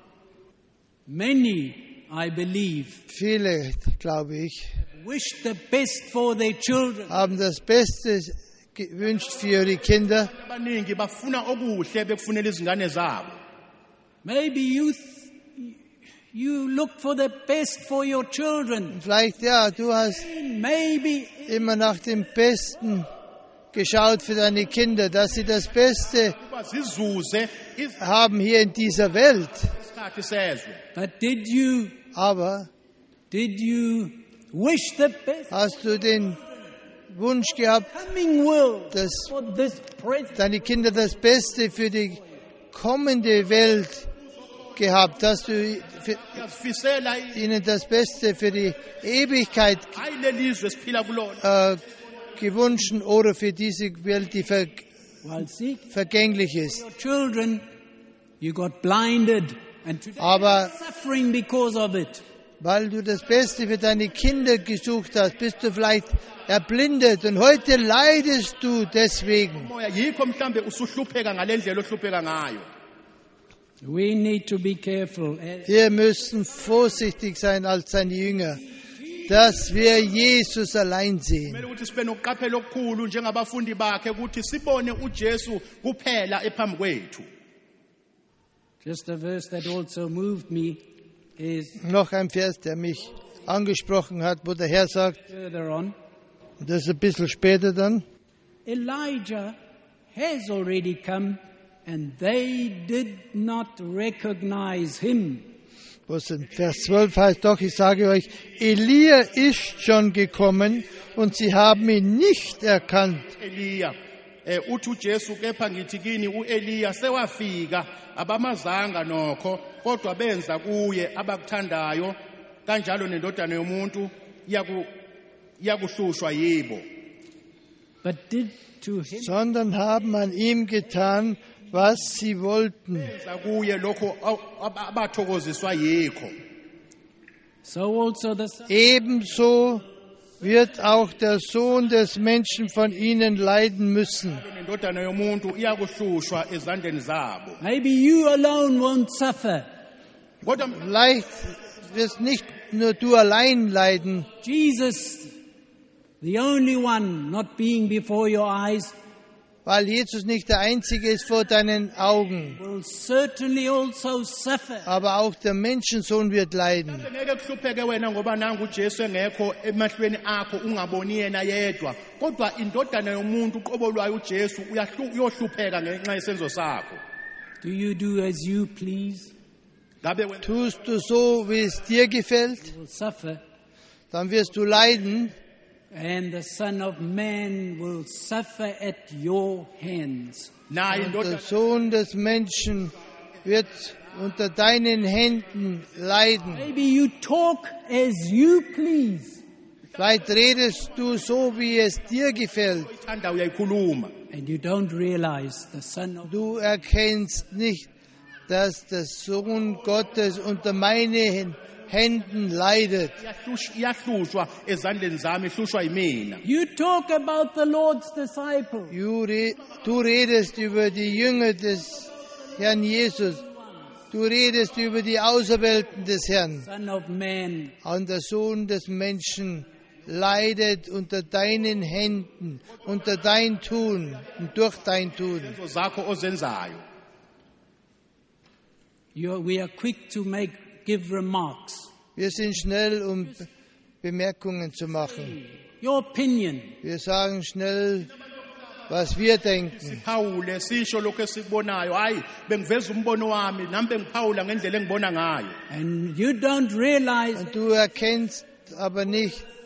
Many, I believe, Viele, glaube ich, wish the best for their children. haben das Beste gewünscht für ihre Kinder. Abaningi bafuna okuhle bekufunela izingane zabo. Maybe you th- you look for the best for your children. Vielleicht, ja, du hast Maybe immer nach dem Besten geschaut für deine Kinder, dass sie das Beste Kuba zizuze haben hier in dieser Welt. isikhathi sezwe. but did you Aber did you wish the best hast du den Wunsch gehabt, coming world dass for this present? deine Kinder das Beste für die kommende Welt gehabt? Hast du für Yazifisela ihnen das Beste für die Ewigkeit hayi lelizwe siphila kulona. äh, gewünscht oder für diese Welt, die ver Well, see, vergänglich ist? your children, you got blinded, and today Aber you're suffering because of it. weil du das Beste für deine Kinder gesucht hast, bist du vielleicht erblindet und heute leidest du deswegen. Moya yikho mhlambe usuhlupheka ngalendlela ohlupheka ngayo. We need to be careful. Uh, Wir müssen vorsichtig sein als seine Jünger, dass wir Jesus allein sehen. Kumele ukuthi sibe nokuqaphela okukhulu njengabafundi bakhe ukuthi sibone uJesu kuphela ephambi kwethu. Just a verse that also moved me is Noch ein Vers, der mich angesprochen hat, wo der Herr sagt, further on. das ist ein bisschen später dann, Elijah has already come, and they did not recognize him. was in Vers zwölf heißt, doch ich sage euch, Elia ist schon gekommen und sie haben ihn nicht erkannt. Eliya eh uthi uJesu kepha ngithi kini uEliya sewafika abamazanga nokho kodwa benza kuye abakuthandayo kanjalo nendodana yomuntu yaku yakuhlushwa yibo. But did to him Sondern haben an ihm getan, was sie wollten. Benza kuye lokho ab- abathokoziswa yikho. so also the Son Ebenso wird auch der Sohn des Menschen von ihnen leiden müssen. Nendodana yomuntu iyakuhlushwa ezandleni zabo. Maybe you alone won't suffer. Kodwa Vielleicht wirst nicht nur du allein leiden. Jesus, the only one not being before your eyes, Weil Jesus nicht der Einzige ist vor deinen Augen. will certainly also suffer. Aber auch der Menschensohn wird leiden. ngeke kuhlupheke wena ngoba nangu uJesu engekho emahlweni akho ungaboni yena yedwa kodwa indodana yomuntu uqobo lwayo uJesu uyahlu- uyohlupheka ngenxa yesenzo sakho. Do you do as you please? Ngabe wena Tust du so, wie es dir gefällt, You will suffer, dann wirst du leiden. and the Son of Man will suffer at your hands. naye Und der indodana Sohn des Menschen wird unter deinen Händen leiden. Maybe you talk as you please, Vielleicht redest du so, wie es dir gefällt. ithanda uyayikhuluma. and you don't realize the Son of Du erkennst nicht, dass der Sohn Gottes unter meinen Händen leidet. Iyahlush- iyahlushwa ezandleni zami ihlushwa yimina. You talk about the Lord's disciples. Du re- du redest über die Jünger des Herrn Jesus. Du redest über die Auserwählten des Herrn. Son of Man, Und der Sohn des Menschen leidet unter deinen Händen, unter dein Tun und durch dein Tun. Izenzo zakho ozenzayo. you, we are quick to make give remarks. Wir sind schnell, um Bemerkungen zu machen. Your opinion. Wir sagen schnell, was wir denken. Phawule sisho lokho esikubonayo hayi bengiveza umbono wami nami bengiphawula ngendlela engibona ngayo. And you don't realize Und du erkennst aber nicht,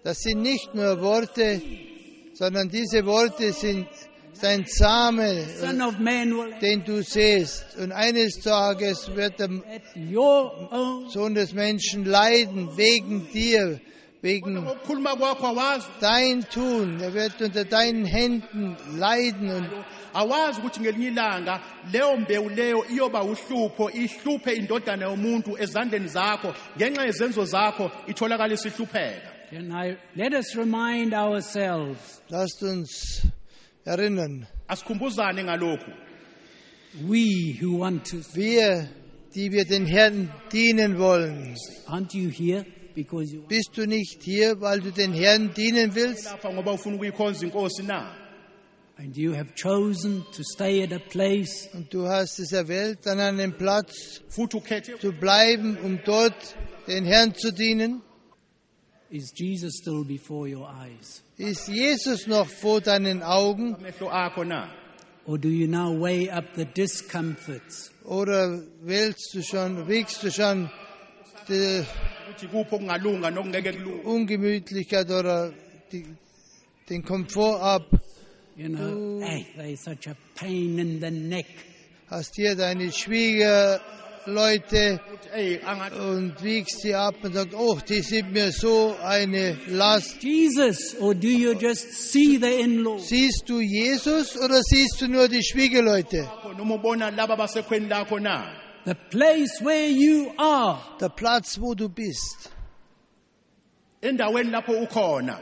Das sind nicht nur Worte, sondern diese Worte sind sein Same, Son of Man will den du siehst. Und eines Tages wird der at your own Sohn des Menschen leiden wegen dir, wegen ngokukhuluma kwakho awazi dein Tun. Er wird unter deinen Händen leiden. Und awazi ukuthi ngelinye ilanga leyo mbewu leyo iyoba uhlupho ihluphe indodana yomuntu ezandleni zakho ngenxa yezenzo zakho itholakala isihlupheka. Can I, let us remind ourselves, lasst uns erinnern, Asikhumbuzane ngalokhu. we who want to, wir, die wir den Herrn dienen wollen. aren't you here because you Bist du nicht hier, weil du den Herrn dienen willst? Lapha ngoba ufuna ukuyikhonza inkosi na. and you have chosen to stay at a place Und du hast es erwählt, an einem Platz Futhi ukhethe zu bleiben, um dort den Herrn zu dienen? is Jesus still before your eyes? Ist Jesus noch vor deinen Augen? amehlo akho na. Or do you now weigh up the discomforts? Oder wählst du schon, wiegst du schon die Ukuthi kupho kungalunga nokungeke kulunge. Ungemütlichkeit oder die, den Komfort ab? You know, hey, there's such a pain in the neck. Hast hier deine Schwiegerleute Ey angathi und wiegst sie ab und sagst, oh, die sind mir so eine Last. Jesus, or do you just see the in-laws? Siehst du Jesus oder siehst du nur die Schwiegerleute? noma ubona laba basekhweni lakho na. The place where you are. Der Platz, wo du bist. Endaweni lapho ukhona.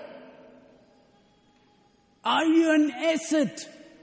Are you an asset?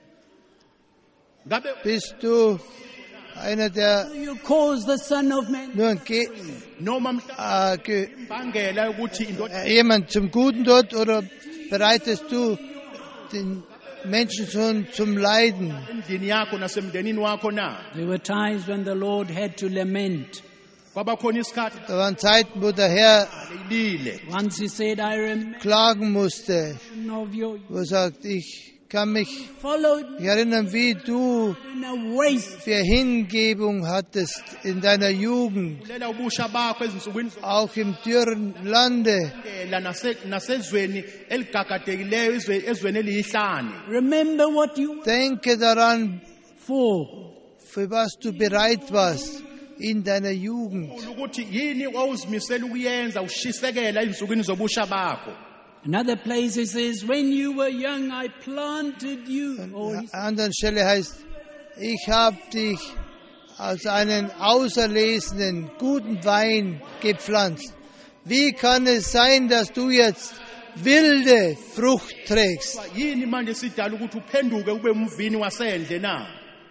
Ngabe Bist du einer, der Do you cause the Son of Man? nur ein Ge noma äh, ge mbangela ukuthi indoda äh, jemand zum Guten dort oder bereitest du den Menschensohn zum Leiden? endlini yakho nasemndenini wakho na. There were times when the Lord had to lament. Kwabakhona isikhathi Da waren Zeiten, wo der Herr lile. Once he said, I remember klagen musste, of your wo er sagt, ich kann mich followed mich erinnern, wie du in a waste. für Hingebung hattest in deiner Jugend, Ulela ubusha bakho ezinsukwini auch im dürren Lande. zokela nase nasezweni eligagadekileyo izwe ezweni eliyihlane. Remember what you were Denke daran, for. für was du bereit warst in deiner Jugend. Ukuthi yini wawuzimisela ukuyenza ushisekela izinsukwini zobusha bakho. Another place it says, when you were young, I planted you. Or An he einer anderen Stelle heißt, ich habe dich als einen auserlesenen, guten Wein gepflanzt. Wie kann es sein, dass du jetzt wilde Frucht trägst? Yini manje sidala ukuthi uphenduke ube umvini wasendle na.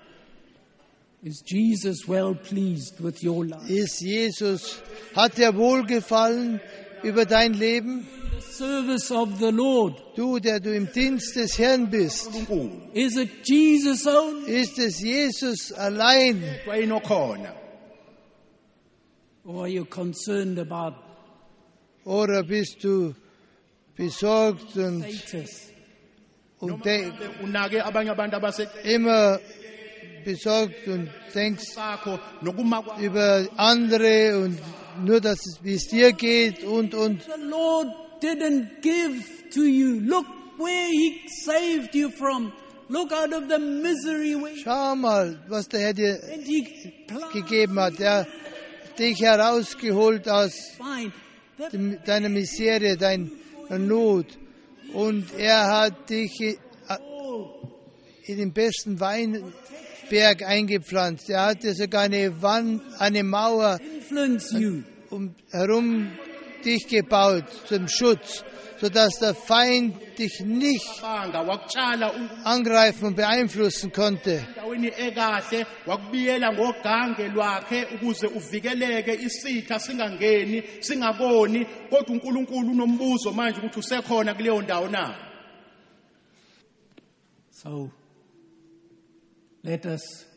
is Jesus well pleased with your life? Ist Jesus, hat er Wohlgefallen über dein Leben? The service of the Lord. Du, der du im Dienst des Herrn bist, uNkulunkulu Is it Jesus only? ist es Jesus allein? wayinokhona. Or are you concerned about Oder bist du besorgt und, status? und de- Unake abanye abantu abase immer besorgt und denkst sakho nokuma kwakho. über andere und nur, dass es, wie es dir geht und, und. The Lord didn't give to you. Look where He saved you from. Look out of the misery where Schau mal, was der Herr dir and He planted. gegeben hat. Er hat dich herausgeholt aus Fine. The dem- deiner Misere, deiner Not. Und er hat dich i- in den besten Weinberg eingepflanzt. Er hat dir sogar eine Wand, eine Mauer influence you. um, herum dich gebaut zum Schutz, sodass der Feind dich nicht banga wakutshala angreifen und beeinflussen konnte. endaweni ekahle wakubiyela ngogange lwakhe ukuze uvikeleke isitha singangeni singaboni kodwa uNkulunkulu unombuzo manje ukuthi usekhona kuleyo ndawo na. So let us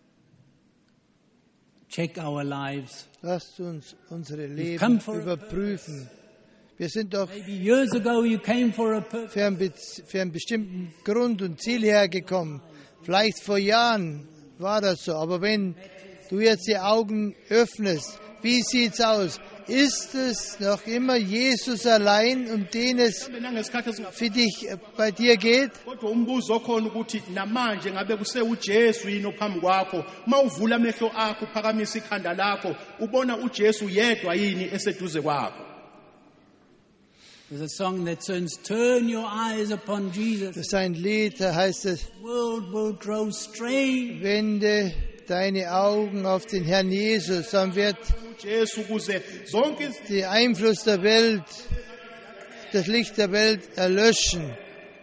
check our lives. Lasst uns unsere Leben come for a überprüfen. Wir sind doch Maybe years ago you came for a purpose. für einen, be- für einen bestimmten Grund und Ziel hergekommen. Vielleicht vor Jahren war das so. Aber wenn du jetzt die Augen öffnest, wie sieht's aus? Ist es noch immer Jesus allein, um den es Mhlawumbe nangesikhathi esinga- für dich äh, bei dir geht? kodwa umbuzo okhona ukuthi namanje ngabe kusewujesu yini ophambi kwakho uma uvula amehlo akho uphakamisa ikhanda lakho ubona ujesu yedwa yini eseduze kwakho. There's a song that says, turn your eyes upon Jesus. Das ist ein Lied, da heißt es, The world will grow strange. wende deine Augen auf den Herrn Jesus, dann wird ujesu ukuze zonke iz- der Einfluss der Welt, das Licht der Welt erlöschen.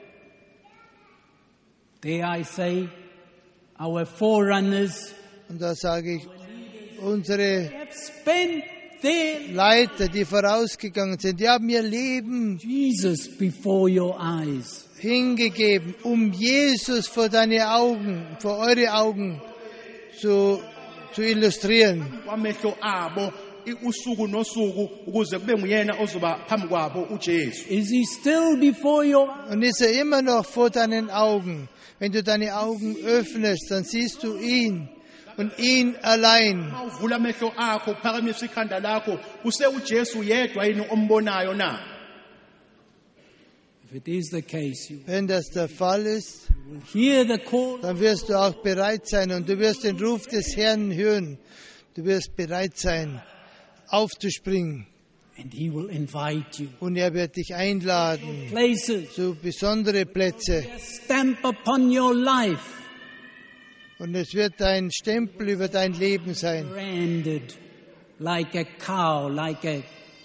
There I say, our forerunners Und da sage ich, unsere have spent their Leiter, die vorausgegangen sind, die haben ihr Leben Jesus before your eyes. hingegeben, um Jesus vor deine Augen, vor eure Augen zu, zu illustrieren. kwamehlo abo i- usuku nosuku ukuze kube nguyena ozoba phambi kwabo ujesu. Is he still before your eyes? Und ist er immer noch vor deinen Augen. Wenn du deine Augen öffnest, dann siehst du ihn und ihn allein. Uma uvula amehlo akho uphakamisa ikhanda lakho kusewujesu yedwa yini ombonayo na? If it is the case, you Wenn das der Fall ist, will hear the call. dann wirst du auch bereit sein und du wirst den Ruf des Herrn hören. Du wirst bereit sein, aufzuspringen And he will invite you. und er wird dich einladen Places, zu besondere Plätze a stamp upon your life, und es wird ein Stempel über dein Leben sein. branded like a cow, like a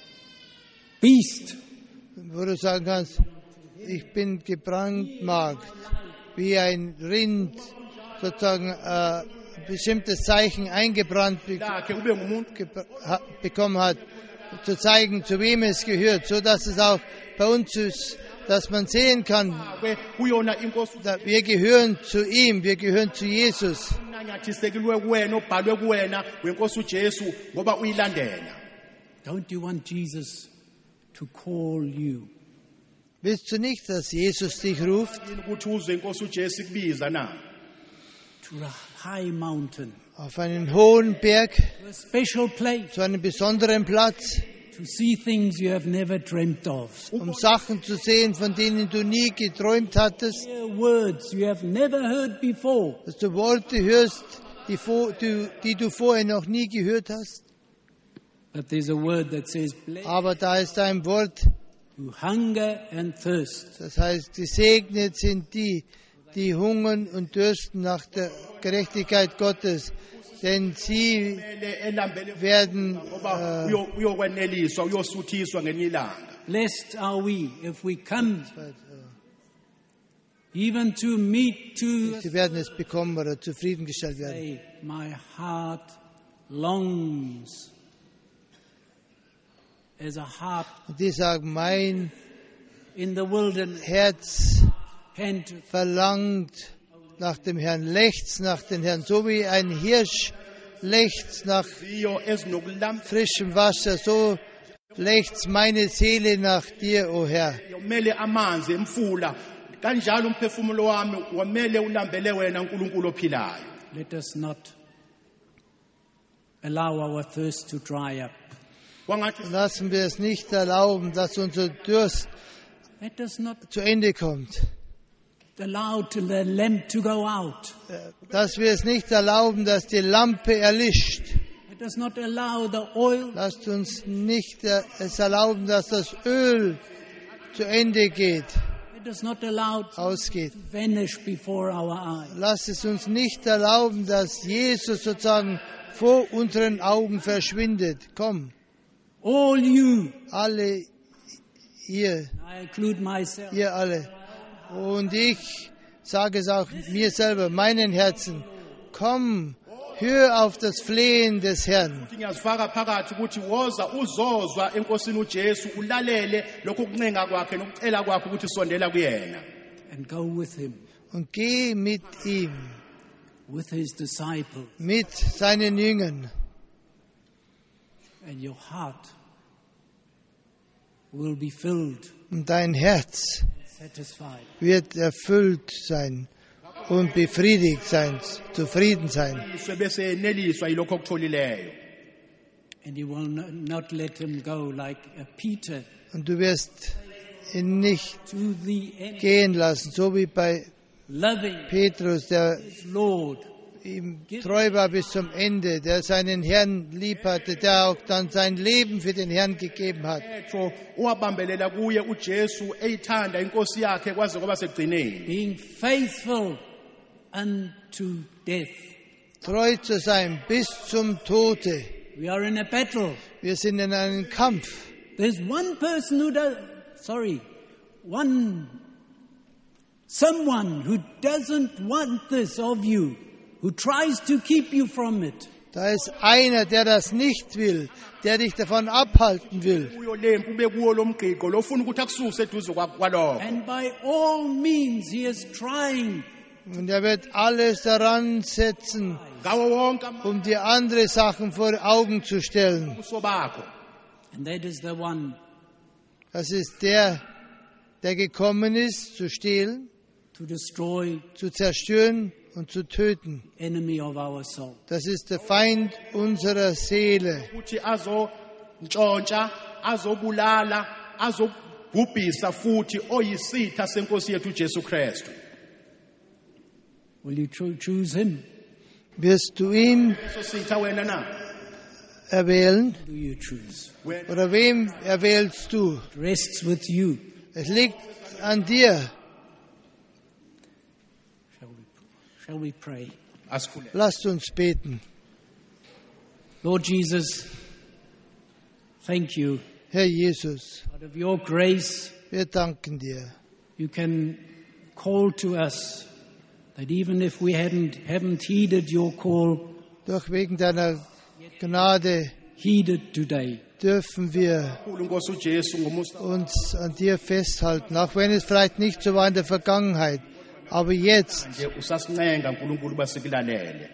beast. Wo du sagen kannst, ich bin gebrandmarkt, wie ein Rind, sozusagen äh, ein bestimmtes Zeichen eingebrannt be lakhe ube ngumuntu gebra- ha- bekommen hat, zu zeigen, zu wem es gehört, so dass es auch bei uns ist, dass man sehen kann, kwe kuyona inkosi da- wir gehören zu ihm, wir gehören zu Jesus. unanyathisekilwe kuwena obhalwe kuwena wenkosi ujesu ngoba uyilandela. Don't you want Jesus to call you? Willst du nicht, dass Jesus dich ruft Yini ukuthi uzwe inkosi ujesu ikubiza na? To a high mountain, auf einen hohen Berg, to a special place, zu einem besonderen Platz, to see things you have never dreamt of, um Sachen zu sehen, von denen du nie geträumt hattest, hear words you have never heard before, dass du Worte hörst, die, vor, die, die du vorher noch nie gehört hast. but there's a word that says, blessed Aber da ist ein Wort, who hunger and thirst das heißt, gesegnet sind die, die hungern und dürsten nach der Gerechtigkeit Gottes, denn sie Kumele elambele werden, ngoba äh, uyo- uyokweneliswa uyosuthiswa ngelinye ilanga. Blessed are we if we come even to meet to sie werden es bekommen oder zufriedengestellt werden. say, my heart longs as a hart Und die sagen, mein in the wilderness Herz panteth verlangt nach dem Herrn, lechzt nach dem Herrn, so wie ein Hirsch lechzt nach Ziyo ezinokulam frischem Wasser, so lechzt meine Seele nach dir, o Herr. umele amanzi emfula kanjalo umphefumulo wami wamele ulambele wena uNkulunkulu ophilayo. let us not allow our thirst to dry up. Kwangathi Lassen wir es nicht erlauben, dass unser Durst Let us not zu Ende kommt. allow to the lamp to go out. Dass wir es nicht erlauben, dass die Lampe erlischt. Let us not allow the oil Lasst uns nicht äh, es erlauben, dass das Öl zu Ende geht, let us not allow to ausgeht. vanish before our eyes. Lasst es uns nicht erlauben, dass Jesus sozusagen vor unseren Augen verschwindet. Komm, All you, alle ihr, I include myself, ihr alle. Und ich sage es auch mir selber, meinen Herzen, komm, hör auf das Flehen des Herrn. ngiyazifaka phakathi ukuthi woza uzozwa enkosini uJesu ulalele lokho kuncenga kwakhe nokucela kwakhe ukuthi sondela kuyena. and go with him, Und geh mit ihm, with his disciples, mit seinen Jüngern. and your heart will be filled, Und dein Herz satisfied. wird erfüllt sein und befriedigt sein, zufrieden sein. Iswe bese eneliswa yilokho okutholileyo. And he will no- not let him go like uh, Peter Und du wirst ihn nicht to the end, gehen lassen, so wie bei loving Petrus, der his Lord. ihm treu war bis zum Ende, der seinen Herrn lieb hatte, der auch dann sein Leben für den Herrn gegeben hat. Petro owabambelela kuye uJesu eyithanda inkosi yakhe kwaze kwaba sekugcineni. Being faithful unto death. Treu zu sein bis zum Tode. We are in a battle. Wir sind in einem Kampf. There's one person who does, sorry, one, someone who doesn't want this of you, who tries to keep you from it. Da ist einer, der das nicht will, der dich davon abhalten will. Kuyo lempu bekuwo lomgqiqo lofuna ukuthi akususe eduze kwalokho. And by all means, he is trying. Und er wird alles daran setzen, Ngawo wonke um dir andere Sachen vor Augen zu stellen. amabuso bakho. And that is the one Das ist der, der gekommen ist, zu stehlen, to destroy zu zerstören und zu töten. enemy of our soul. Das ist der Feind unserer Seele. Ukuthi azontshontsha, azobulala, azobhubhisa futhi oyisitha senkosi yethu uJesu Kristu. Will you cho- choose him? Wirst du ihn So sitha wena na. erwählen? Do you choose? Oder wem erwählst du? It rests with you. Es liegt an dir. Shall we, shall we pray? Asikhuleke. Lasst uns beten. Lord Jesus, thank you. Herr Jesus, Out of your grace, wir danken dir. you can call to us that even if we hadn't, haven't heeded your call, Doch wegen deiner Gnade heed it today. dürfen wir Unkulunkulu Nkosi uJesu ngomusa uns an dir festhalten, auch wenn es vielleicht nicht so war in der Vergangenheit. Aber jetzt nje usasincenga uNkulunkulu basikulalele.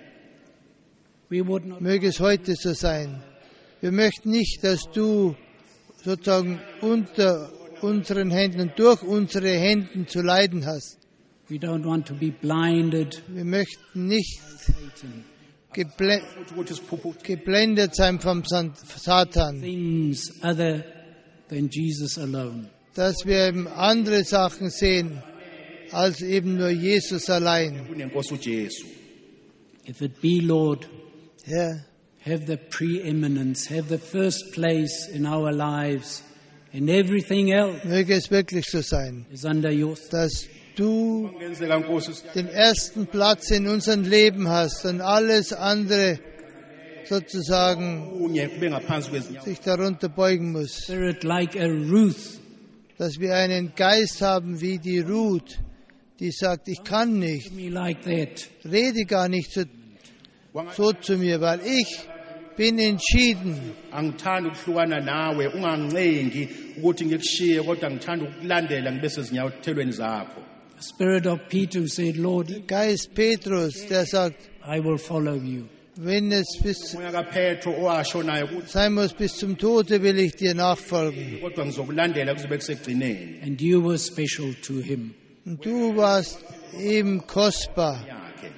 We would not möge es heute so sein. Wir möchten nicht, dass du sozusagen unter unseren Händen und durch unsere Händen zu leiden hast. we don't want to be blinded Wir möchten nicht Satan, geble Futhi ukuthi siphuphutheke geblendet sein vom San- Satan, things other than Jesus alone. dass wir eben andere Sachen sehen als eben nur Jesus allein. kunenkosi uJesu. If it be, Lord, Herr, have the preeminence, have the first place in our lives, and everything else möge es wirklich so sein, is under your dass du Kungenzeka Nkosi den ersten Platz in unserem Leben hast und alles andere sozusagen unye kube ngaphansi kwezinyawo. sich darunter beugen muss. Spirit like a Ruth, Dass wir einen Geist haben wie die Ruth, die sagt, ich kann nicht, me like that. rede gar nicht so, so zu mir, weil ich bin entschieden. Angithandi ukuhlukana nawe, ungancengi ukuthi ngikushiye kodwa ngithanda ukulandela ngibe sezinyathelweni zakho. The spirit of Peter who said, Lord, Geist Petrus, der sagt, I will follow you. wenn es bis Umoya kaPetro owashonayo ukuthi sein muss, bis zum Tode will ich dir nachfolgen. kodwa ngizokulandela kuzobe kusekugcineni And you were special to him. Und du warst ihm kostbar. yakhe.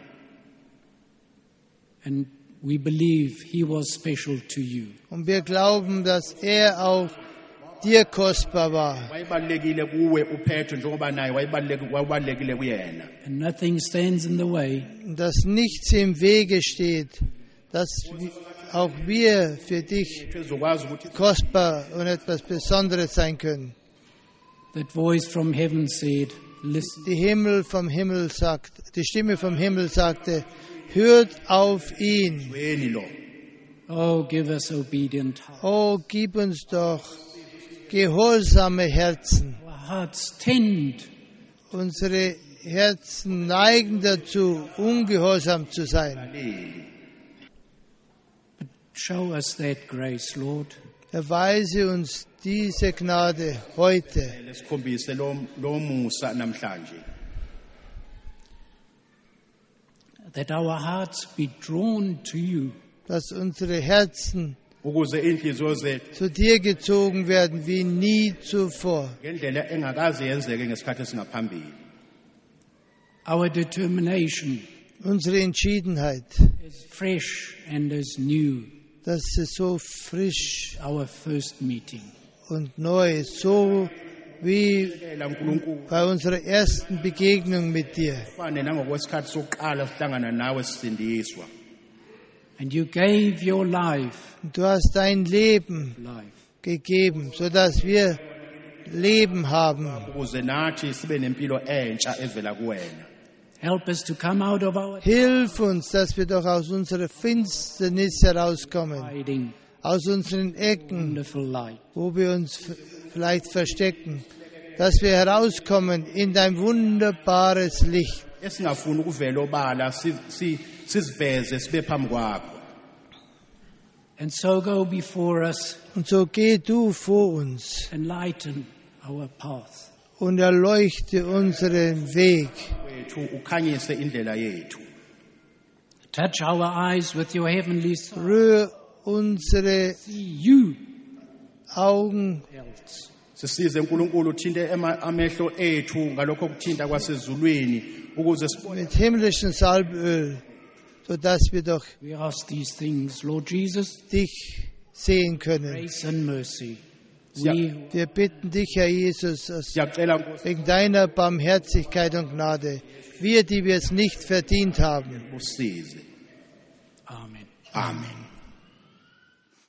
And we believe he was special to you. Und wir glauben, dass er auch dir kostbar war. Wayebalekile kuwe uPetro njengoba naye wayebalekile wayebalekile kuyena. And nothing stands in the way Und dass nichts im Wege steht, dass wi- auch wir für dich Sizokwazi ukuthi kostbar und etwas Besonderes sein können. that voice from heaven said, listen, Die Himmel vom Himmel sagt, die Stimme vom Himmel sagte, hört auf ihn. weni lo. oh, give us obedient hearts. Oh, gib uns doch gehorsame Herzen. Our hearts tend Unsere Herzen neigen dazu, ungehorsam zu sein. show us that grace, Lord. Erweise uns diese Gnade heute. Lesikhombise lo lo musa namhlanje. That our hearts be drawn to you. Dass unsere Herzen Ukuze inhliziyo zethu zu dir gezogen werden wie nie zuvor. ngendlela engakaze yenzeke ngesikhathi esingaphambili. Our determination Unsere Entschiedenheit is fresh and is new. dass es so frisch our first meeting. und neu ist, so wie Sicela uNkulunkulu bei unserer ersten Begegnung mit dir. fane nangokwesikhathi sokuqala sihlangana nawe sisindiswa. And you gave your life, Und du hast dein Leben life. gegeben, sodass wir Leben haben. Ukuze nathi sibe nempilo entsha evela kuwena. Help us to come out of our Hilf uns, dass wir doch aus unserer Finsternis herauskommen, hiding, aus unseren Ecken, wonderful light. wo wir uns f- vielleicht verstecken, dass wir herauskommen in dein wunderbares Licht. Esingafuni ukuvela obala si- si- siziveze sibe phambi kwakho. And so go before us, Und so geh du vor uns enlighten our path. und erleuchte unseren Weg. Wethu ukhanyise indlela yethu. Touch our eyes with your heavenly sight. Rühr unsere See you Augen else. Sisize uNkulunkulu uthinte ema- amehlo ethu ngalokho kuthinta kwasezulwini ukuze sibone mit himmlischem Salböl, sodass wir doch We ask these things, Lord Jesus, dich sehen können. grace and mercy. Ja. We Wir bitten dich, Herr Jesus, aus- siyacela Nkosi wegen deiner Barmherzigkeit und Gnade, wir, die wir es nicht verdient haben. usize. Amen. Amen.